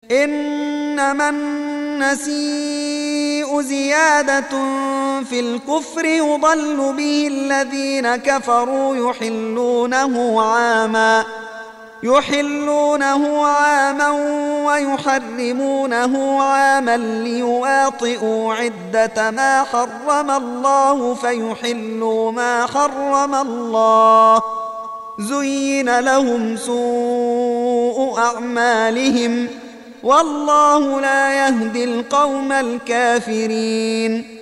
إنما النسيء زيادة في الكفر يضل به الذين كفروا يحلونه عاما ويحرمونه عاما ليواطئوا عدة ما حرم الله فيحلوا ما حرم الله. زين لهم سوء أعمالهم والله لا يهدي القوم الكافرين.